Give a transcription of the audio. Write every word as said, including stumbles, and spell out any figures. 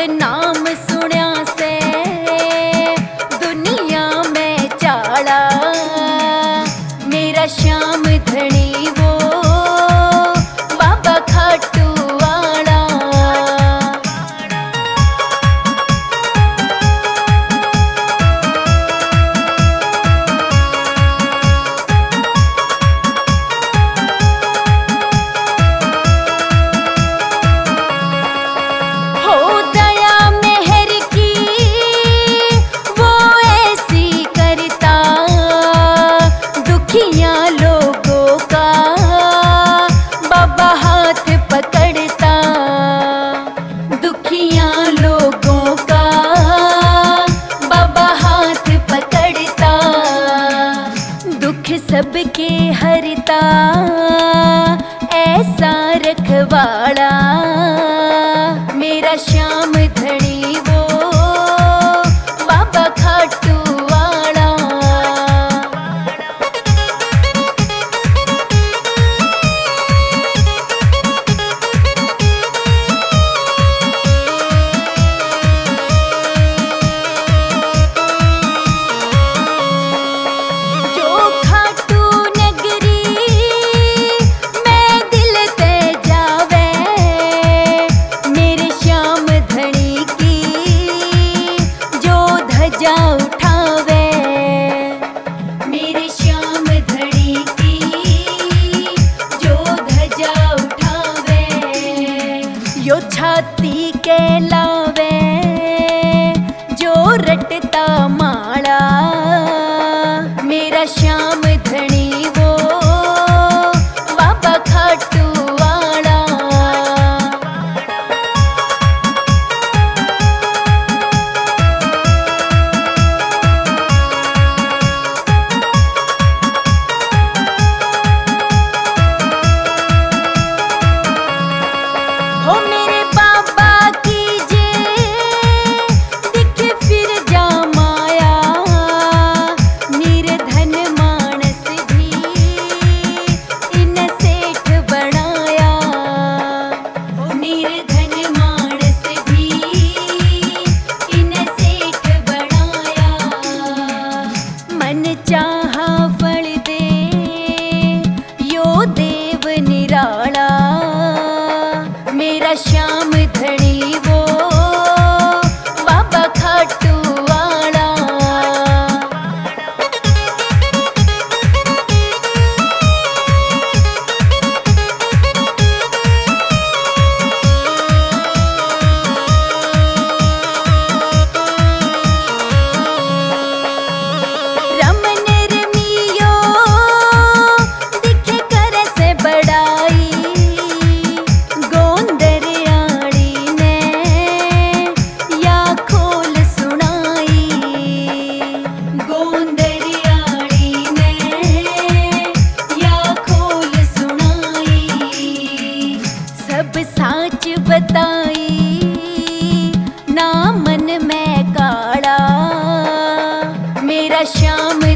नाम सुन्या से दुनिया में चाला, मेरा श्याम धनी वो बाबा खाटू वाला। लोगों का बाबा हाथ पकड़ता, दुखिया लोगों का बाबा हाथ पकड़ता, दुख सबके हरता ऐसा रखवाला, मेरा श्याम धनी वो बाबा खाटू वाला। जा उठावे मेरे श्याम धनी की जो धजा उठावे, यो छाती के लावे जो रटता माला, मेरा श्याम धनी वो बाबा खाटू वाला। हो मेरे बाबा की जे दिखे फिर जा माया, निर्धन मानस भी इन सेठ बनाया, निर्धन मानस भी इन सेठ बनाया, मन चाहा फल दे यो देव निराला, मेरा श्याम धनी वो बाबा खाटू वाला। रमन रमियो दिखे कर से बड़ाई, सब साच बताई ना मन में काला, मेरा श्याम